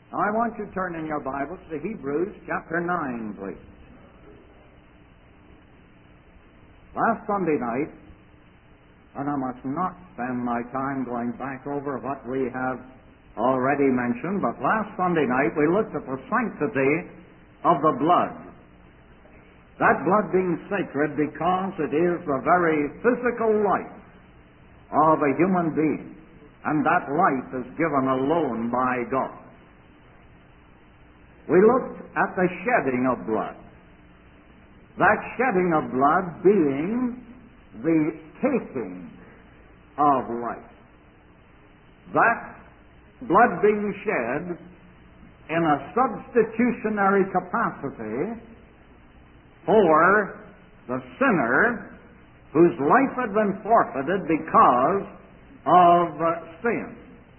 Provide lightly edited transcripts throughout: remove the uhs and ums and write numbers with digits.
Now, I want you to turn in your Bibles to Hebrews chapter 9, please. Last Sunday night, and I must not spend my time going back over what we have already mentioned, but last Sunday night we looked at the sanctity of the blood. That blood being sacred because it is the very physical life of a human being, and that life is given alone by God. We looked at the shedding of blood. That shedding of blood being the taking of life. That blood being shed in a substitutionary capacity for the sinner whose life had been forfeited because of sin.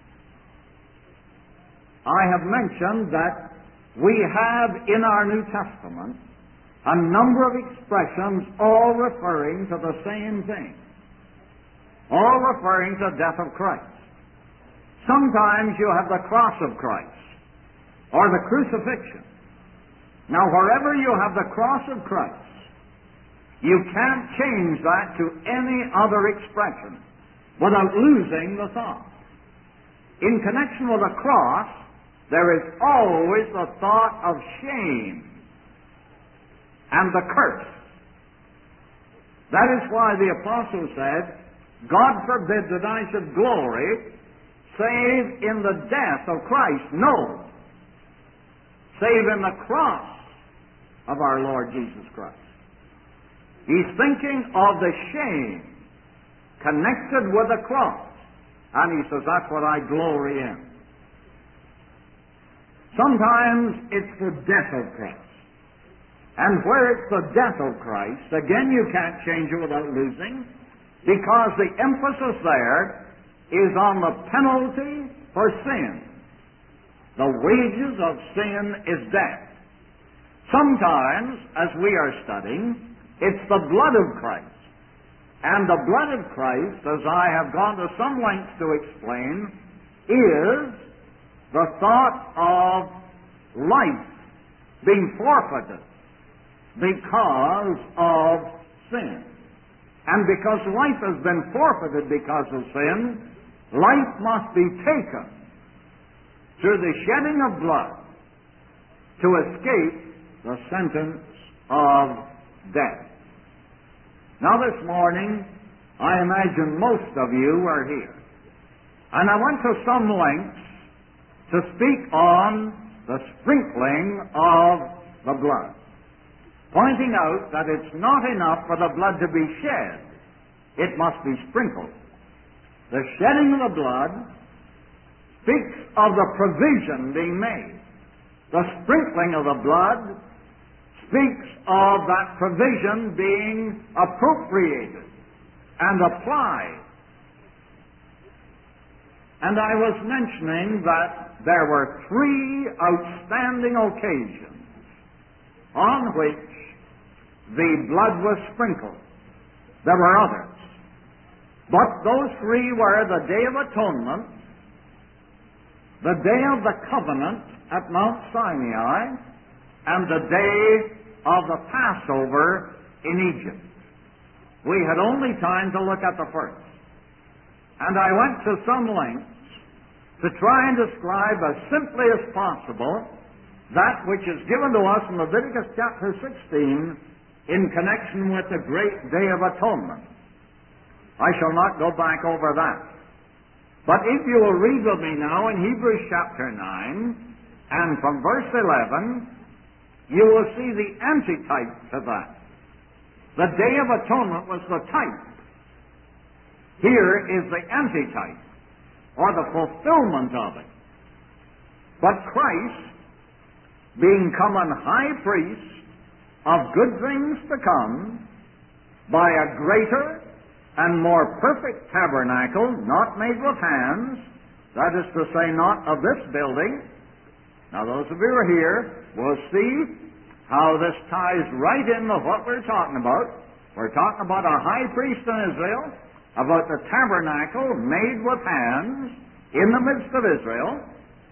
I have mentioned that we have in our New Testament a number of expressions all referring to the same thing, all referring to the death of Christ. Sometimes you have the cross of Christ or the crucifixion. Now, wherever you have the cross of Christ, you can't change that to any other expression without losing the thought. In connection with the cross, there is always the thought of shame and the curse. That is why the apostle said, God forbid that I should glory save in the death of Christ. No. Save in the cross of our Lord Jesus Christ. He's thinking of the shame connected with the cross. And he says, that's what I glory in. Sometimes it's the death of Christ. And where it's the death of Christ, again you can't change it without losing, because the emphasis there is on the penalty for sin. The wages of sin is death. Sometimes, as we are studying, it's the blood of Christ. And the blood of Christ, as I have gone to some lengths to explain, is the thought of life being forfeited because of sin. And because life has been forfeited because of sin, life must be taken through the shedding of blood to escape the sentence of death. Now this morning, I imagine most of you are here. And I went to some lengths to speak on the sprinkling of the blood, pointing out that it's not enough for the blood to be shed. It must be sprinkled. The shedding of the blood speaks of the provision being made. The sprinkling of the blood speaks of that provision being appropriated and applied. And I was mentioning that there were three outstanding occasions on which the blood was sprinkled. There were others. But those three were the Day of Atonement, the Day of the Covenant at Mount Sinai, and the Day of the Passover in Egypt. We had only time to look at the first. And I went to some lengths to try and describe as simply as possible that which is given to us in Leviticus chapter 16 in connection with the great Day of Atonement. I shall not go back over that. But if you will read with me now in Hebrews chapter 9, and from verse 11, you will see the antitype to that. The Day of Atonement was the type. Here is the antitype, or the fulfillment of it. But Christ, being common high priest of good things to come, by a greater and more perfect tabernacle, not made with hands, that is to say, not of this building. Now those of you who are here will see how this ties right in with what we're talking about. We're talking about a high priest in Israel, about the tabernacle made with hands in the midst of Israel,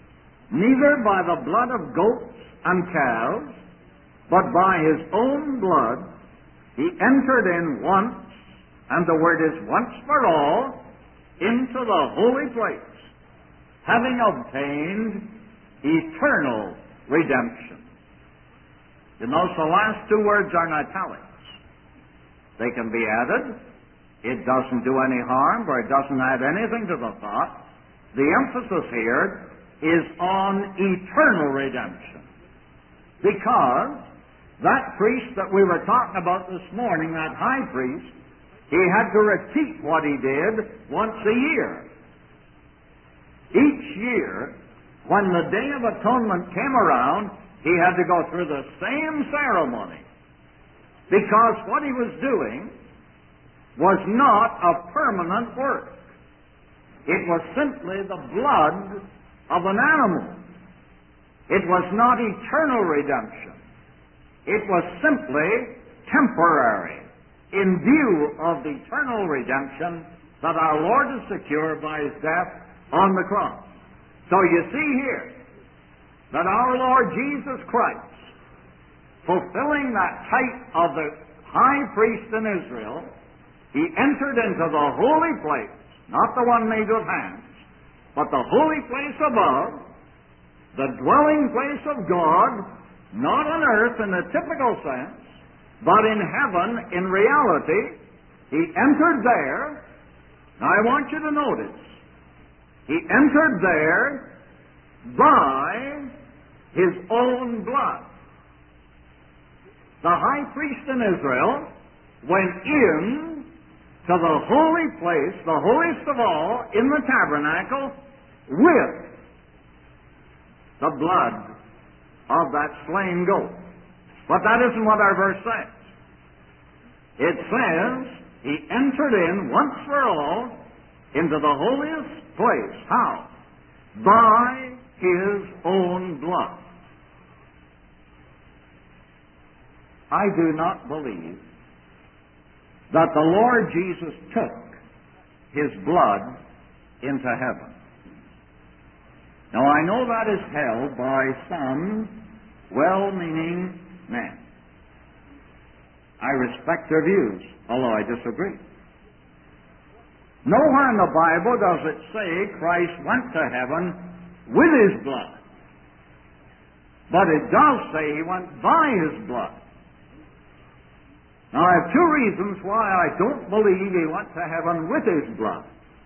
neither by the blood of goats and calves, but by his own blood he entered in once, and the word is once for all, into the holy place, having obtained eternal redemption. You notice the last two words are in italics. They can be added. It doesn't do any harm, or it doesn't add anything to the thought. The emphasis here is on eternal redemption. Because that priest that we were talking about this morning, that high priest, he had to repeat what he did once a year. Each year, when the Day of Atonement came around, he had to go through the same ceremony. Because what he was doing was not a permanent work. It was simply the blood of an animal. It was not eternal redemption. It was simply temporary in view of the eternal redemption that our Lord has secured by his death on the cross. So you see here that our Lord Jesus Christ, fulfilling that type of the high priest in Israel, he entered into the holy place, not the one made with hands, but the holy place above, the dwelling place of God, not on earth in the typical sense, but in heaven in reality. He entered there. Now I want you to notice, he entered there by his own blood. The high priest in Israel went in to the holy place, the holiest of all, in the tabernacle, with the blood of that slain goat. But that isn't what our verse says. It says, he entered in once for all into the holiest place. How? By his own blood. I do not believe that the Lord Jesus took his blood into heaven. Now I know that is held by some well-meaning men. I respect their views, although I disagree. Nowhere in the Bible does it say Christ went to heaven with his blood. But it does say he went by his blood. Now I have two reasons why I don't believe he went to heaven with his blood.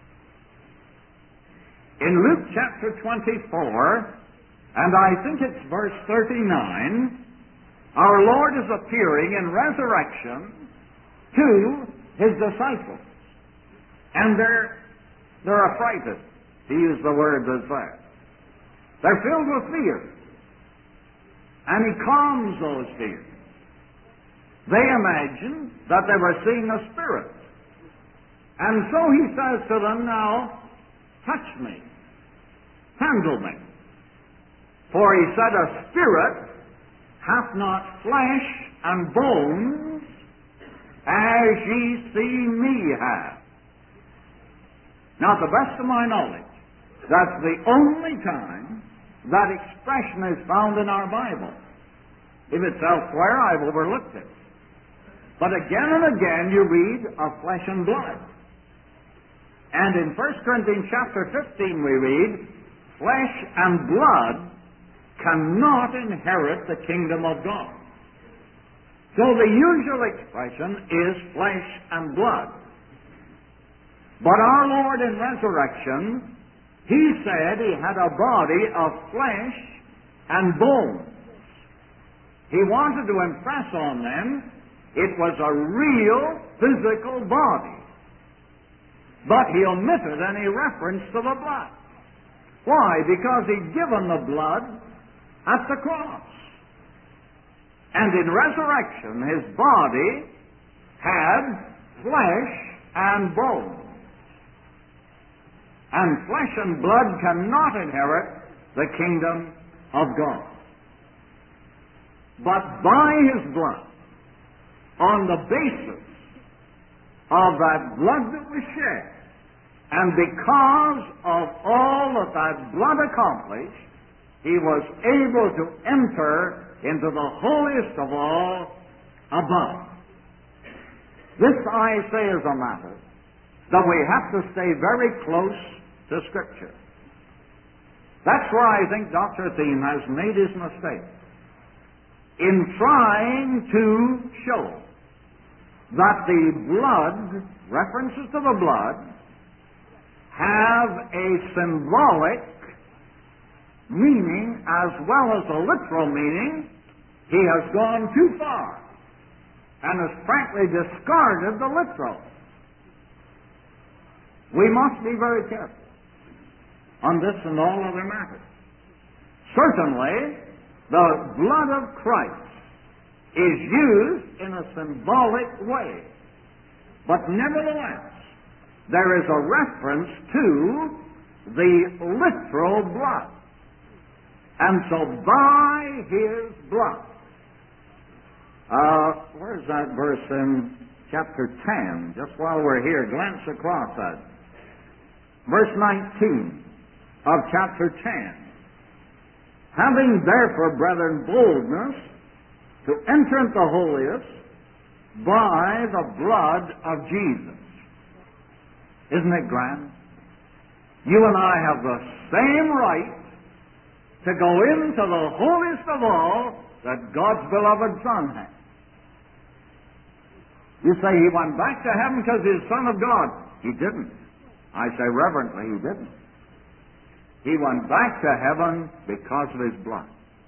In Luke chapter 24, and I think it's verse 39, our Lord is appearing in resurrection to his disciples. And they're affrighted, to use the word that's there. They're filled with fear. And he calms those fears. They imagine that they were seeing a spirit. And so he says to them, now, touch me. Handle me. For he said, a spirit hath not flesh and bones as ye see me have. Now, to the best of my knowledge, that's the only time that expression is found in our Bible. If it's elsewhere, I've overlooked it. But again and again you read of flesh and blood. And in 1 Corinthians chapter 15 we read, flesh and blood cannot inherit the kingdom of God. So the usual expression is flesh and blood. But our Lord in resurrection, he said he had a body of flesh and bones. He wanted to impress on them it was a real physical body. But he omitted any reference to the blood. Why? Because he'd given the blood at the cross. And in resurrection, his body had flesh and bones. And flesh and blood cannot inherit the kingdom of God. But by his blood, on the basis of that blood that was shed, and because of all that blood accomplished, he was able to enter into the holiest of all above. This, I say, is a matter that we have to stay very close to Scripture. That's where I think Dr. Thiem has made his mistake in trying to show that the blood, references to the blood, have a symbolic meaning as well as a literal meaning. He has gone too far and has frankly discarded the literal. We must be very careful on this and all other matters. Certainly, the blood of Christ is used in a symbolic way. But nevertheless, there is a reference to the literal blood. And so by His blood, where's that verse in chapter 10? Just while we're here, glance across that. Verse 19 of chapter 10. Having therefore, brethren, boldness to enter into the holiest by the blood of Jesus. Isn't it grand? You and I have the same right to go into the holiest of all that God's beloved Son had. You say He went back to heaven because He's Son of God. He didn't. I say reverently, He didn't. He went back to heaven because of His blood.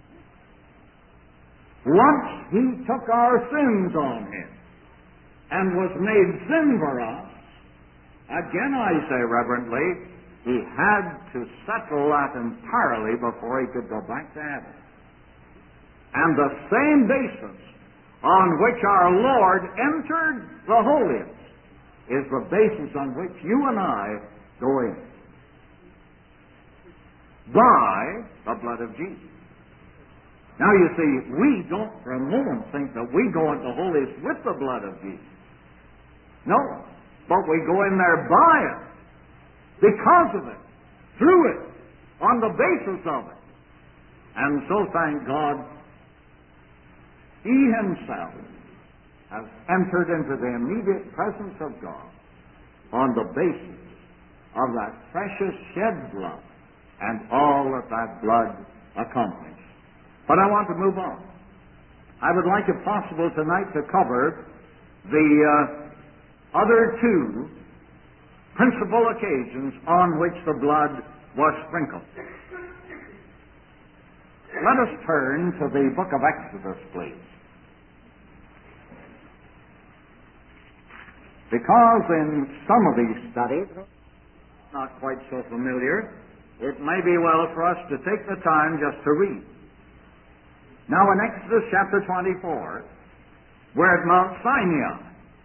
Once He took our sins on Him and was made sin for us, again I say reverently, He had to settle that entirely before He could go back to heaven. And the same basis on which our Lord entered the holiest is the basis on which you and I go in. By the blood of Jesus. Now you see, we don't for a moment think that we go into the holiest with the blood of Jesus. No, but we go in there by it, because of it, through it, on the basis of it. And so thank God, He Himself has entered into the immediate presence of God on the basis of that precious shed blood and all that that blood accomplished. But I want to move on. I would like, if possible, tonight to cover the other two principal occasions on which the blood was sprinkled. Let us turn to the book of Exodus, please. Because in some of these studies, not quite so familiar, it may be well for us to take the time just to read. Now in Exodus chapter 24, we're at Mount Sinai.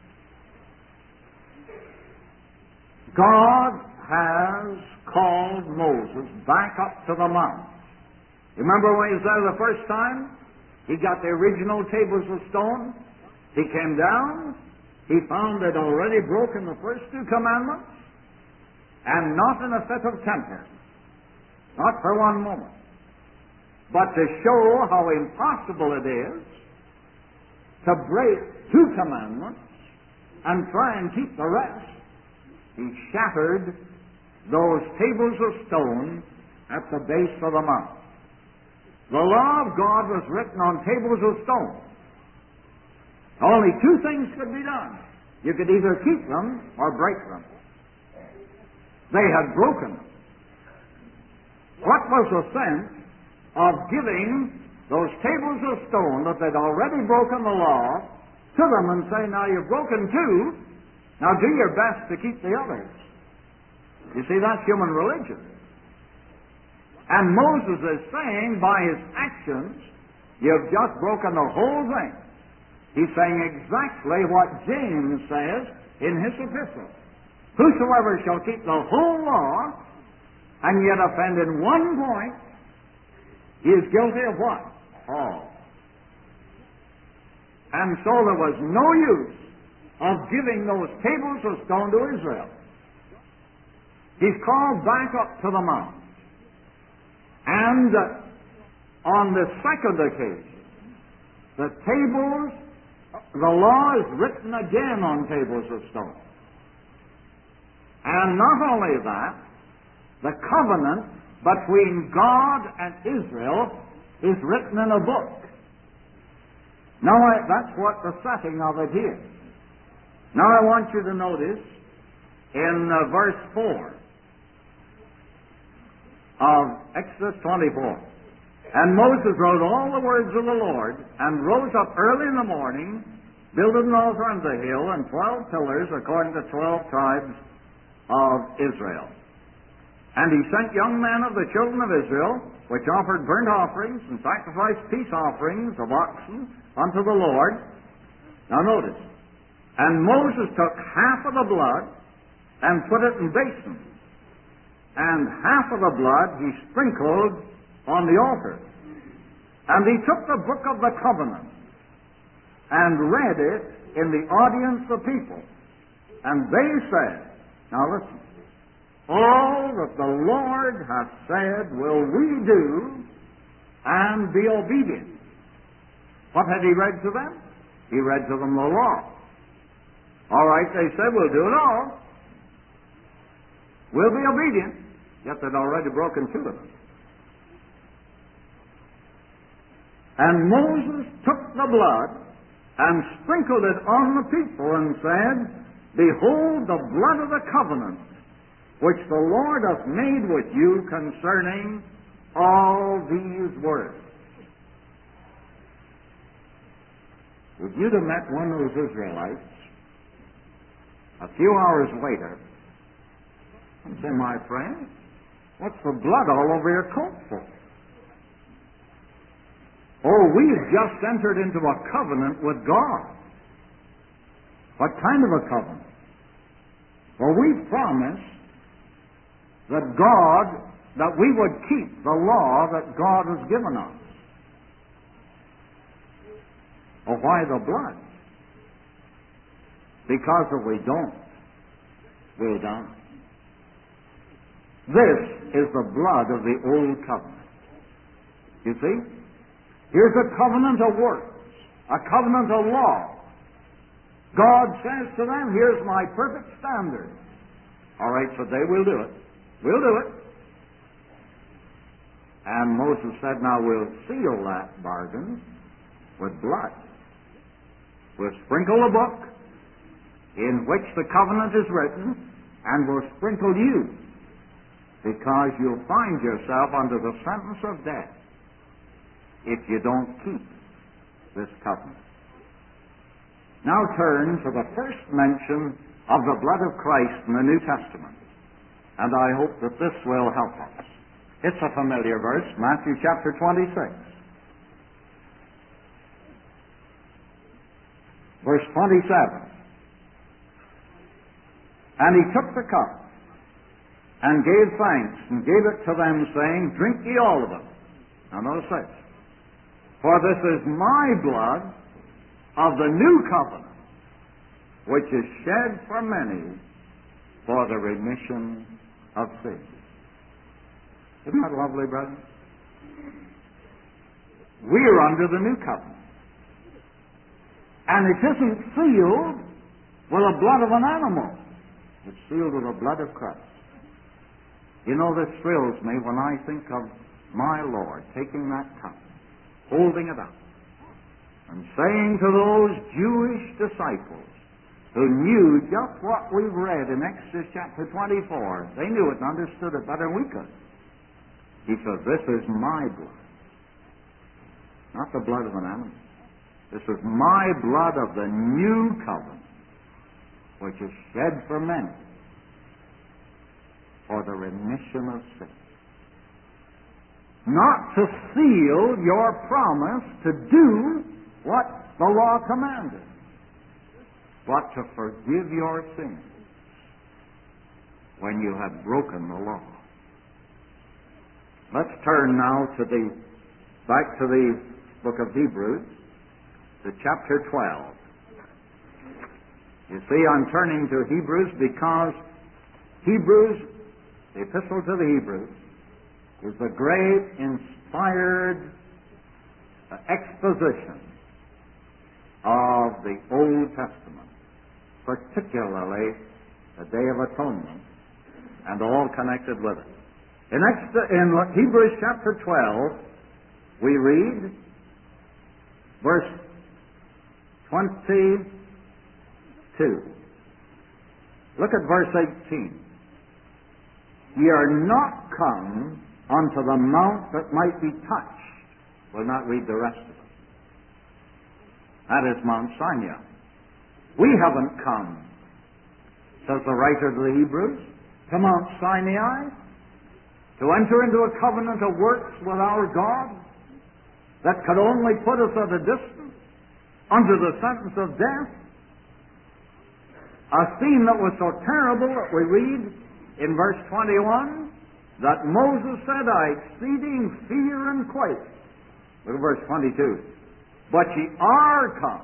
God has called Moses back up to the mount. Remember when he was there the first time? He got the original tables of stone. He came down. He found they'd already broken the first two commandments, and not in a fit of temper. Not for one moment. But to show how impossible it is to break two commandments and try and keep the rest, he shattered those tables of stone at the base of the mount. The law of God was written on tables of stone. Only two things could be done. You could either keep them or break them. They had broken them. What was the sense of giving those tables of stone that they'd already broken the law to them and say, now you've broken two, now do your best to keep the others? You see, that's human religion. And Moses is saying by his actions, you've just broken the whole thing. He's saying exactly what James says in his epistle. Whosoever shall keep the whole law and yet offend in one point, he is guilty of what? All. And so there was no use of giving those tables of stone to Israel. He's called back up to the mount. And on the second occasion, the tables, the law is written again on tables of stone. And not only that, the covenant between God and Israel is written in a book. Now, that's what the setting of it is. Now, I want you to notice in verse 4 of Exodus 24. And Moses wrote all the words of the Lord, and rose up early in the morning, builded an altar on the hill, and 12 pillars according to 12 tribes of Israel. And he sent young men of the children of Israel, which offered burnt offerings and sacrificed peace offerings of oxen unto the Lord. Now notice, and Moses took half of the blood and put it in basins, and half of the blood he sprinkled on the altar. And he took the book of the covenant and read it in the audience of people. And they said, now listen, all that the Lord hath said will we do and be obedient. What had he read to them? He read to them the law. All right, they said, we'll do it all. We'll be obedient. Yet they'd already broken two of them. And Moses took the blood and sprinkled it on the people and said, behold the blood of the covenant which the Lord hath made with you concerning all these words. If you'd have met one of those Israelites a few hours later and say, my friend, what's the blood all over your coat for? Oh, we've just entered into a covenant with God. What kind of a covenant? Well, we've promised that we would keep the law that God has given us. Well, why the blood? Because if we don't, we'll die. This is the blood of the old covenant. You see? Here's a covenant of works, a covenant of law. God says to them, here's my perfect standard. All right, so they will do it. We'll do it. And Moses said, now we'll seal that bargain with blood. We'll sprinkle a book in which the covenant is written, and we'll sprinkle you, because you'll find yourself under the sentence of death if you don't keep this covenant. Now turn to the first mention of the blood of Christ in the New Testament. And I hope that this will help us. It's a familiar verse, Matthew chapter 26. Verse 27. And he took the cup and gave thanks and gave it to them, saying, drink ye all of it. Now notice this. For this is my blood of the new covenant, which is shed for many for the remission of sins. Isn't that lovely, brother? We're under the new covenant. And it isn't sealed with the blood of an animal. It's sealed with the blood of Christ. You know, this thrills me when I think of my Lord taking that cup, holding it up, and saying to those Jewish disciples who knew just what we've read in Exodus chapter 24, they knew it and understood it better than we could. He says, this is my blood, not the blood of an animal. This is my blood of the new covenant, which is shed for many for the remission of sin. Not to seal your promise to do what the law commanded, but to forgive your sins when you have broken the law. Let's turn now back to the book of Hebrews, to chapter 12. You see, I'm turning to Hebrews because Hebrews, the Epistle to the Hebrews, is the great inspired exposition of the Old Testament, particularly the Day of Atonement and all connected with it. In Hebrews chapter 12, we read verse 22. Look at verse 18. Ye are not come unto the mount that might be touched. We'll not read the rest of it. That is Mount Sinai. We haven't come, says the writer to the Hebrews, to Mount Sinai to enter into a covenant of works with our God that could only put us at a distance under the sentence of death. A scene that was so terrible that we read in verse 21 that Moses said, I exceeding fear and quake. Look at verse 22. But ye are come.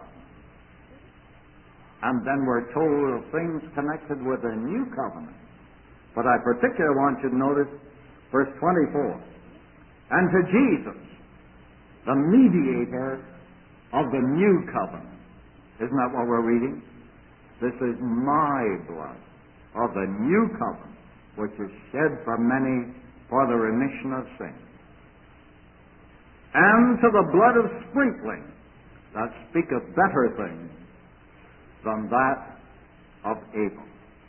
And then we're told of things connected with a new covenant. But I particularly want you to notice verse 24. And to Jesus, the mediator of the new covenant. Isn't that what we're reading? This is my blood of the new covenant, which is shed for many for the remission of sins. And to the blood of sprinkling, that speaketh better things than that of Abel.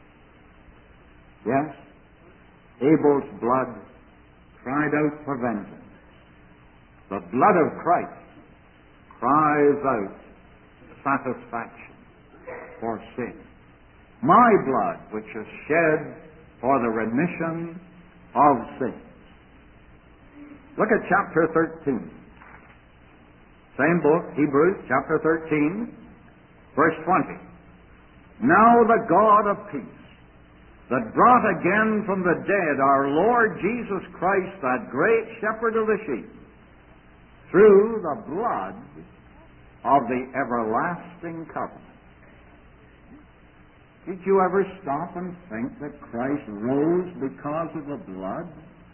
Yes, Abel's blood cried out for vengeance. The blood of Christ cries out satisfaction for sin. My blood, which is shed for the remission of sins. Look at chapter 13. Same book, Hebrews, chapter 13, verse 20. Now the God of peace, that brought again from the dead our Lord Jesus Christ, that great shepherd of the sheep, through the blood of the everlasting covenant. Did you ever stop and think that Christ rose because of the blood?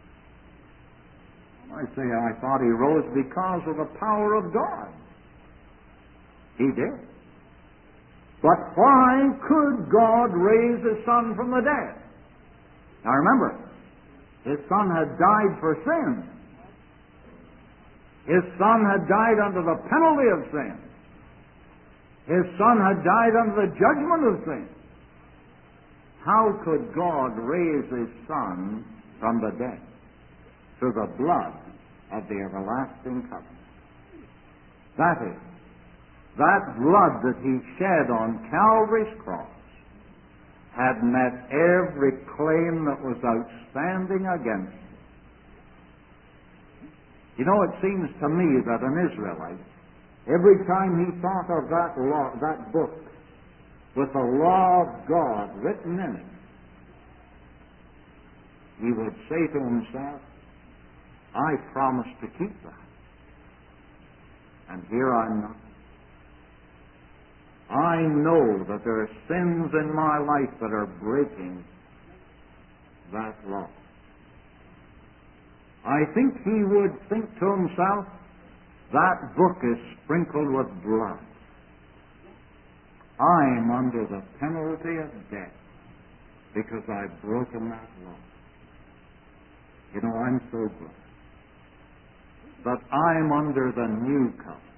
I say, I thought he rose because of the power of God. He did. But why could God raise His Son from the dead? Now remember, His Son had died for sin. His Son had died under the penalty of sin. His Son had died under the judgment of sin. How could God raise His Son from the dead? Through the blood of the everlasting covenant. That is, that blood that He shed on Calvary's cross had met every claim that was outstanding against Him. You know, it seems to me that an Israelite, every time he thought of that law, that book, with the law of God written in it, he would say to himself, I promised to keep that. And here I'm not. I know that there are sins in my life that are breaking that law. I think he would think to himself, that book is sprinkled with blood. I'm under the penalty of death because I've broken that law. You know, I'm so glad that I'm under the new covenant.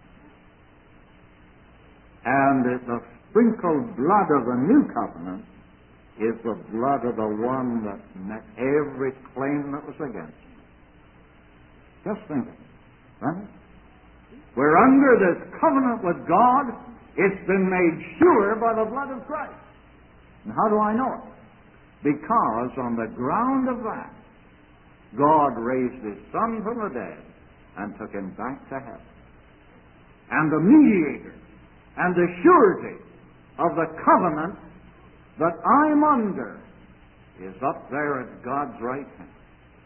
And the sprinkled blood of the new covenant is the blood of the one that met every claim that was against him. Just think of it, right? We're under this covenant with God. It's been made sure by the blood of Christ. And how do I know it? Because on the ground of that, God raised His Son from the dead and took Him back to heaven. And the mediator and the surety of the covenant that I'm under is up there at God's right hand.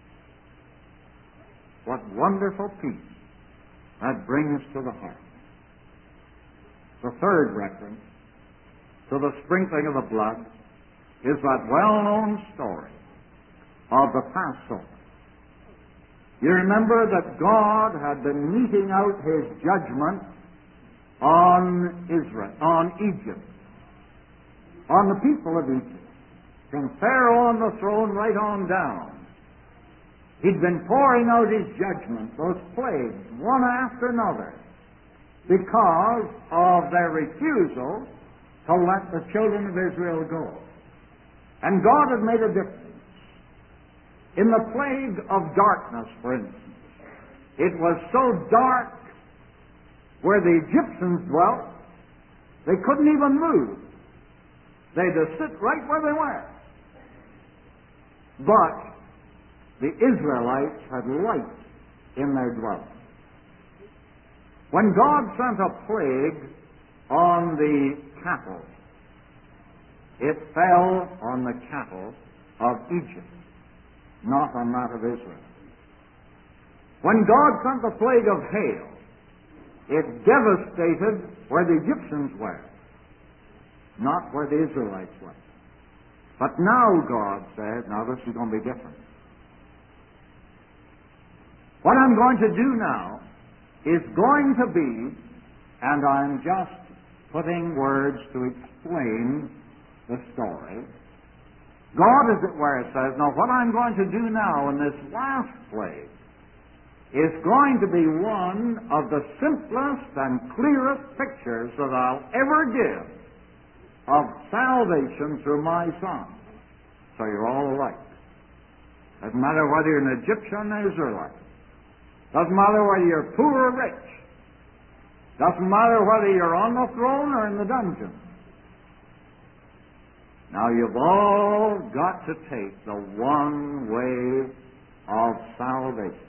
What wonderful peace that brings to the heart. The third reference to the sprinkling of the blood is that well-known story of the Passover. You remember that God had been meting out His judgment on Israel, on Egypt, on the people of Egypt, from Pharaoh on the throne right on down. He'd been pouring out His judgment, those plagues, one after another, because of their refusal to let the children of Israel go. And God had made a difference. In the plague of darkness, for instance, it was so dark where the Egyptians dwelt, they couldn't even move. They'd just sit right where they were. But the Israelites had light in their dwelling. When God sent a plague on the cattle, it fell on the cattle of Egypt, not on that of Israel. When God sent the plague of hail, it devastated where the Egyptians were, not where the Israelites were. But now God said, now this is going to be different. What I'm going to do now is going to be, and I'm just putting words to explain the story. God, as it were, says, now what I'm going to do now in this last plague is going to be one of the simplest and clearest pictures that I'll ever give of salvation through my Son. So you're all alike. Doesn't matter whether you're an Egyptian or Israelite. Doesn't matter whether you're poor or rich. Doesn't matter whether you're on the throne or in the dungeon. Now you've all got to take the one way of salvation.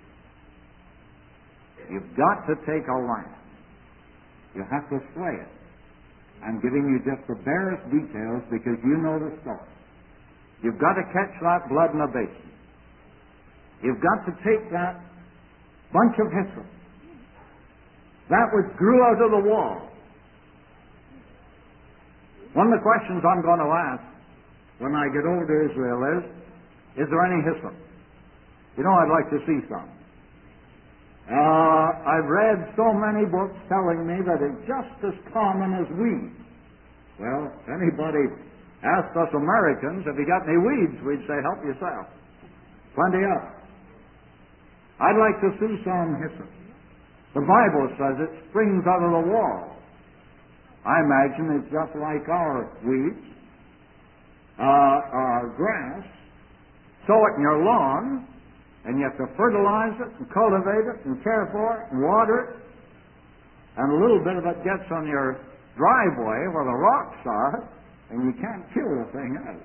You've got to take a lamb. You have to slay it. I'm giving you just the barest details because you know the story. You've got to catch that blood in a basin. You've got to take that bunch of hyssop, that which grew out of the wall. One of the questions I'm going to ask when I get over to Israel is there any hyssop? You know, I'd like to see some. I've read so many books telling me that it's just as common as weeds. Well, if anybody asked us Americans if you got any weeds, we'd say, help yourself. Plenty of it. I'd like to see some hyssop. The Bible says it springs out of the wall. I imagine it's just like our weeds, our grass. Sow it in your lawn, and you have to fertilize it and cultivate it and care for it and water it. And a little bit of it gets on your driveway where the rocks are, and you can't kill the thing out.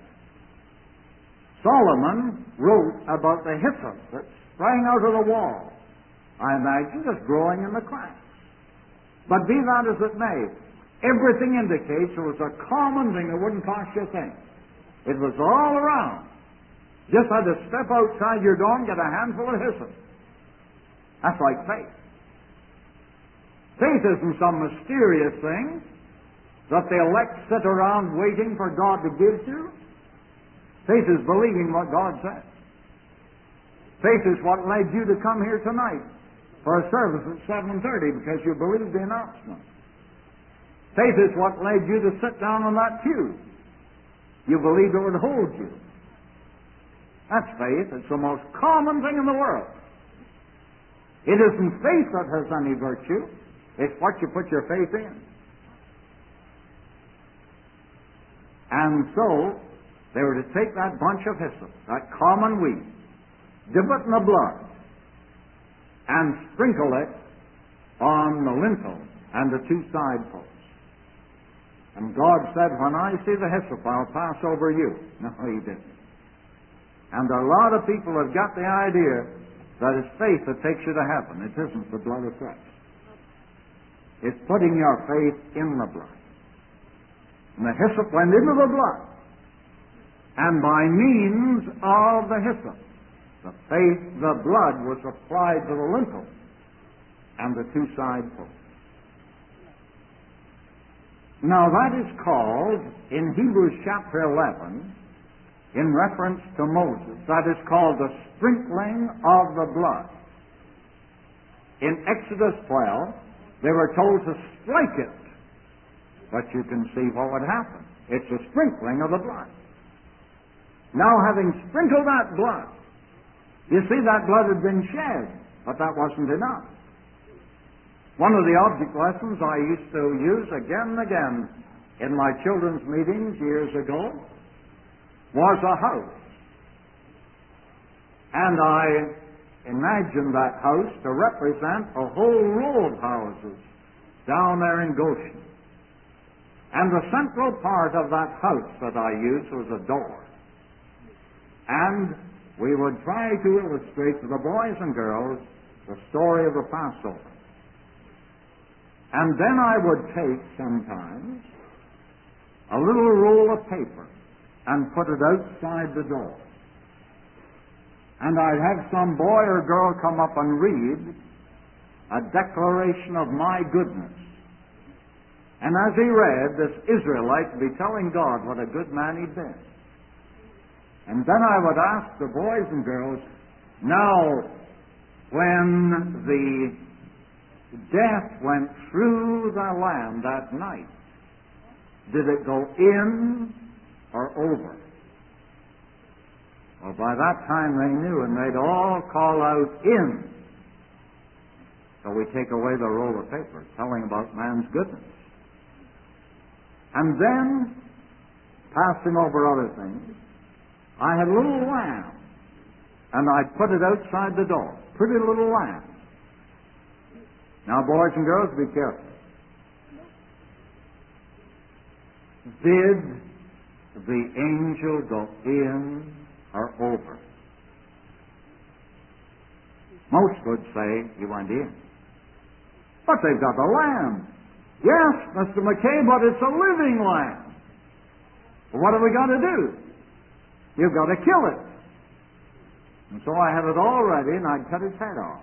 Solomon wrote about the hyssop that sprang out of the wall. I imagine it's growing in the cracks. But be that as it may, everything indicates it was a common thing that wouldn't cost you a thing. It was all around. Just had to step outside your door and get a handful of hyssop. That's like faith. Faith isn't some mysterious thing that the elect sit around waiting for God to give to. Faith is believing what God says. Faith is what led you to come here tonight for a service at 7:30 because you believed the announcement. Faith is what led you to sit down on that pew. You believed it would hold you. That's faith. It's the most common thing in the world. It isn't faith that has any virtue. It's what you put your faith in. And so, they were to take that bunch of hyssop, that common weed, dip it in the blood, and sprinkle it on the lintel and the two side posts. And God said, when I see the hyssop, I'll pass over you. No, He didn't. And a lot of people have got the idea that it's faith that takes you to heaven. It isn't the blood of Christ. It's putting your faith in the blood. And the hyssop went into the blood. And by means of the hyssop, the blood was applied to the lintel and the two side posts. Now that is called, in Hebrews chapter 11, in reference to Moses that is called the sprinkling of the blood. In Exodus 12, they were told to strike it. But you can see what would happen. It's a sprinkling of the blood. Now, having sprinkled that blood, you see that blood had been shed, but that wasn't enough. One of the object lessons I used to use again and again in my children's meetings years ago was a house. And I imagined that house to represent a whole row of houses down there in Goshen. And the central part of that house that I used was a door. And we would try to illustrate to the boys and girls the story of the Passover. And then I would take sometimes a little roll of paper and put it outside the door. And I'd have some boy or girl come up and read a declaration of my goodness. And as he read, this Israelite would be telling God what a good man he'd been. And then I would ask the boys and girls, now, when the death went through the land that night, did it go in or over? Well, by that time they knew, and they'd all call out, in. So we take away the roll of paper telling about man's goodness. And then, passing over other things, I had a little lamb, and I put it outside the door. Pretty little lamb. Now, boys and girls, be careful. Did the angel go in or over? Most would say he went in. But they've got the lamb. Yes, Mr. McKay, but it's a living lamb. Well, what have we got to do? You've got to kill it. And so I had it all ready, and I'd cut its head off.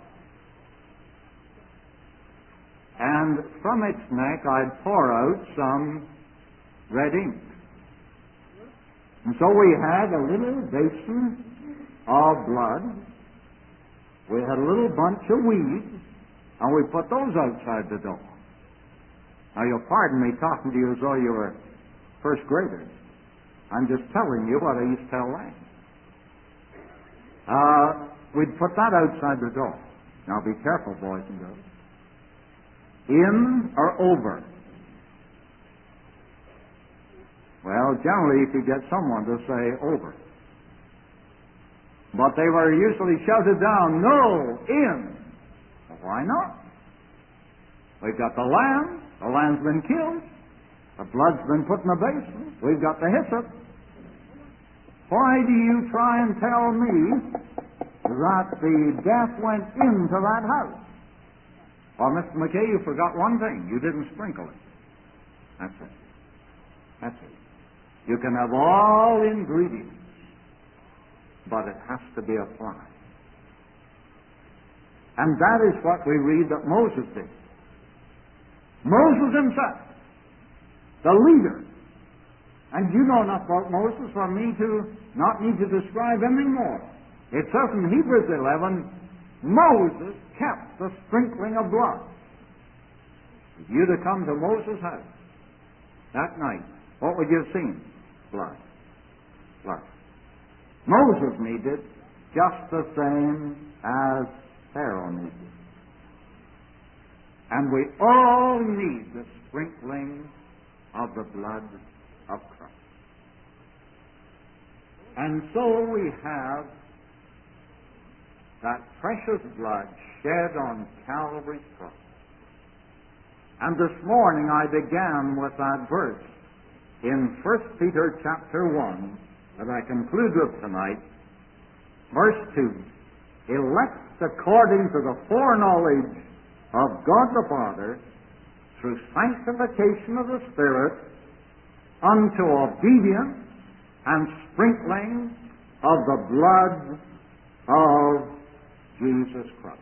And from its neck, I'd pour out some red ink. And so we had a little basin of blood. We had a little bunch of weeds, and we put those outside the door. Now, you'll pardon me talking to you as though you were first graders. I'm just telling you what I used to tell them. We'd put that outside the door. Now, be careful, boys and girls. In or over? Well, generally you could get someone to say over. But they were usually shouted down, no, in. Well, why not? We've got the lamb. The lamb's been killed. The blood's been put in the basin. We've got the hyssop. Why do you try and tell me that the death went into that house? Well, Mr. McKay, you forgot one thing. You didn't sprinkle it. That's it. That's it. You can have all the ingredients, but it has to be applied. And that is what we read that Moses did. Moses himself, the leader. And you know enough about Moses for me to not need to describe anything more. It says in Hebrews 11, Moses kept the sprinkling of blood. If you'd have come to Moses' house that night, what would you have seen? Blood. Blood. Moses needed just the same as Pharaoh needed. And we all need the sprinkling of the blood of Christ. And so we have that precious blood shed on Calvary's cross. And this morning I began with that verse in 1 Peter chapter 1 that I conclude with tonight. Verse 2, elect according to the foreknowledge of God the Father through sanctification of the Spirit unto obedience and sprinkling of the blood of Jesus Christ.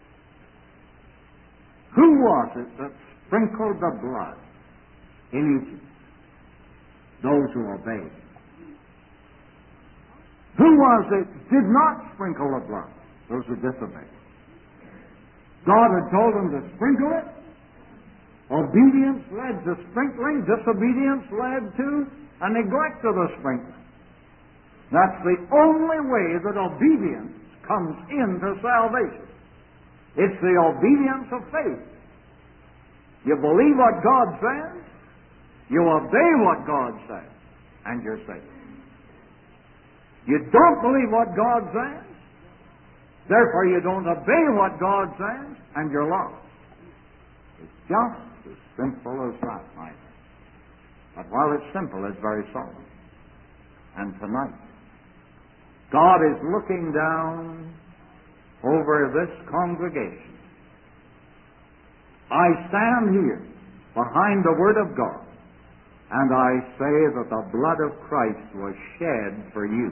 Who was it that sprinkled the blood in Egypt? Those who obeyed. Who was it did not sprinkle the blood? Those who disobeyed. God had told them to sprinkle it. Obedience led to sprinkling. Disobedience led to a neglect of the sprinkling. That's the only way that obedience comes into salvation. It's the obedience of faith. You believe what God says, you obey what God says, and you're saved. You don't believe what God says, therefore you don't obey what God says, and you're lost. It's just as simple as that, my friend. But while it's simple, it's very solemn. And tonight, God is looking down over this congregation. I stand here behind the Word of God, and I say that the blood of Christ was shed for you.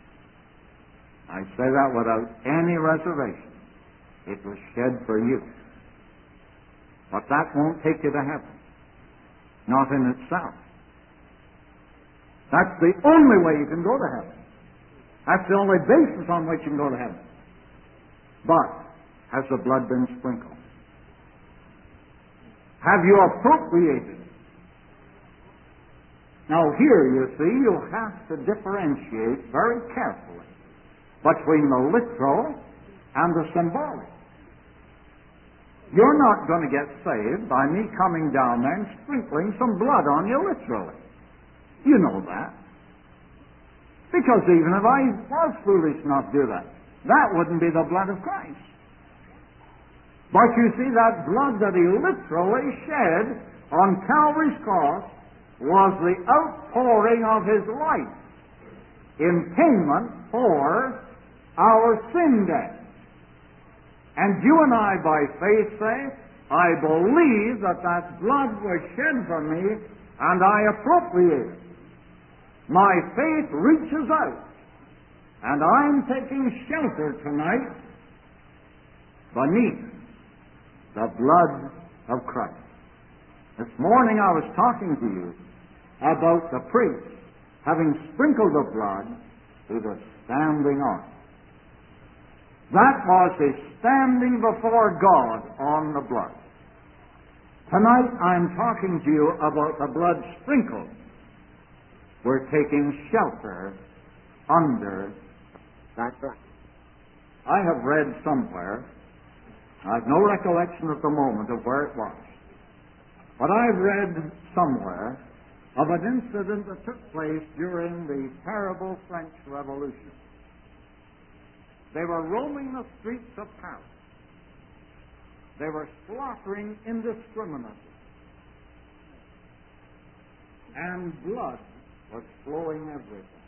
I say that without any reservation. It was shed for you. But that won't take you to heaven. Not in itself. That's the only way you can go to heaven. That's the only basis on which you can go to heaven. But has the blood been sprinkled? Have you appropriated it? Now here, you see, you have to differentiate very carefully between the literal and the symbolic. You're not going to get saved by me coming down there and sprinkling some blood on you literally. You know that. Because even if I was foolish enough to do that, that wouldn't be the blood of Christ. But you see, that blood that He literally shed on Calvary's cross was the outpouring of His life in payment for our sin debt. And you and I, by faith, say, I believe that that blood was shed for me, and I appropriate it. My faith reaches out, and I'm taking shelter tonight beneath the blood of Christ. This morning I was talking to you about the priest having sprinkled the blood who was standing on it. That was his standing before God on the blood. Tonight I'm talking to you about the blood sprinkled. We're taking shelter under that blood. I have read somewhere, I've no recollection at the moment of where it was, but I've read somewhere of an incident that took place during the terrible French Revolution. They were roaming the streets of Paris. They were slaughtering indiscriminately. And blood was flowing everywhere.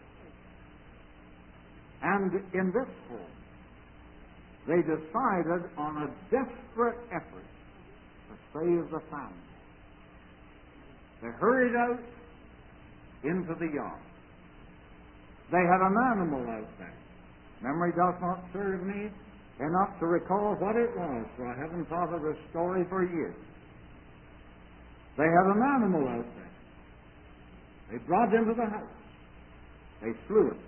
And in this form, they decided on a desperate effort to save the family. They hurried out into the yard. They had an animal out there. Memory does not serve me enough to recall what it was, for I haven't thought of the story for years. They had an animal out there. They brought into the house. They slew it.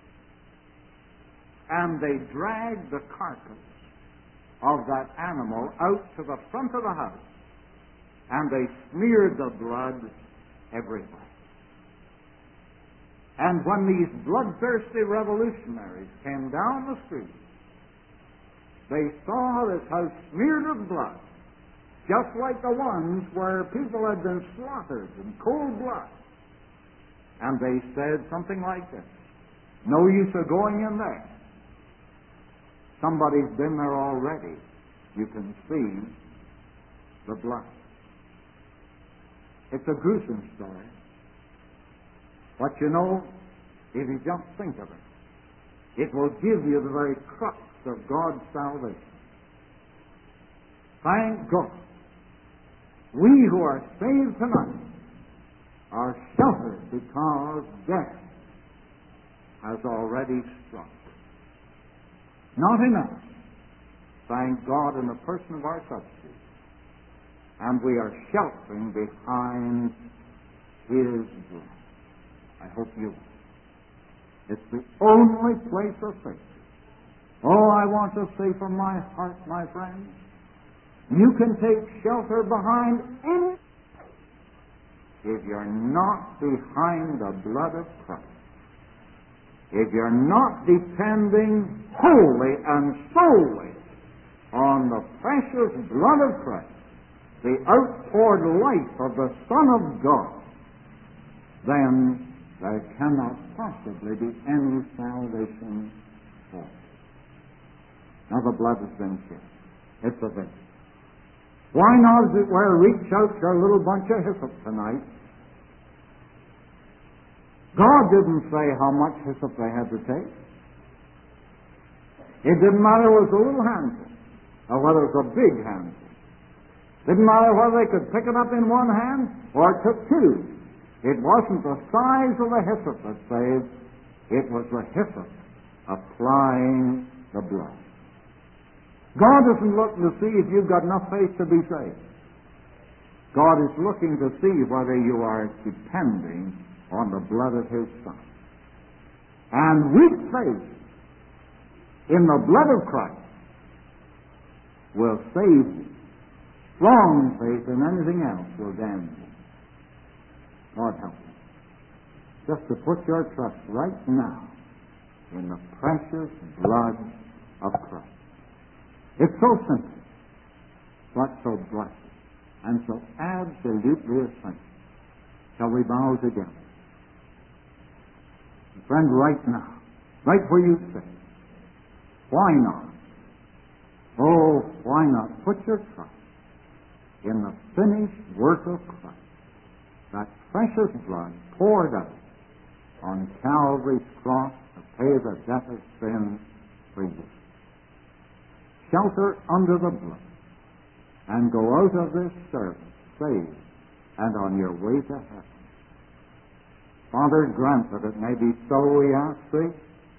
And they dragged the carcass of that animal out to the front of the house. And they smeared the blood everywhere. And when these bloodthirsty revolutionaries came down the street, they saw this house smeared with blood, just like the ones where people had been slaughtered in cold blood. And they said something like this: no use of going in there. Somebody's been there already. You can see the blood. It's a gruesome story. But you know, if you just think of it, it will give you the very crux of God's salvation. Thank God, we who are saved tonight are sheltered because death has already struck. Not enough. Thank God in the person of our substitute. And we are sheltering behind His blood. I hope you will. It's the only place of safety. Oh, I want to say from my heart, my friends, you can take shelter behind any if you're not behind the blood of Christ. If you're not depending wholly and solely on the precious blood of Christ, the outpoured life of the Son of God, then there cannot possibly be any salvation for you. Now the blood has been shed. It's available. Why not, as it were, reach out to a little bunch of hyssop tonight? God didn't say how much hyssop they had to take. It didn't matter whether it was a little handful or whether it was a big handful. Didn't matter whether they could pick it up in one hand or it took two. It wasn't the size of the hyssop that saved. It was the hyssop applying the blood. God isn't looking to see if you've got enough faith to be saved. God is looking to see whether you are depending on the blood of His Son. And weak faith in the blood of Christ will save you. Strong faith in anything else will damn you. Lord help you. Just to put your trust right now in the precious blood of Christ. It's so simple, but so blessed, and so absolutely essential. Shall we bow together? Friend, right now, right where you sit, why not? Oh, why not put your trust in the finished work of Christ, that precious blood poured out on Calvary's cross to pay the debt of sin for you. Shelter under the blood and go out of this service saved and on your way to heaven. Father, grant that it may be so, we ask thee.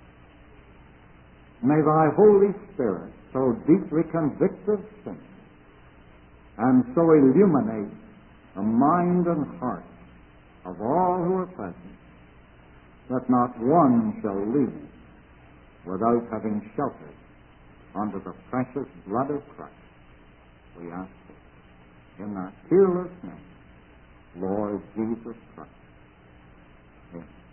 May thy Holy Spirit so deeply convict of sin and so illuminate the mind and heart of all who are present, that not one shall leave without having sheltered under the precious blood of Christ. We ask it in that fearless name, Lord Jesus Christ.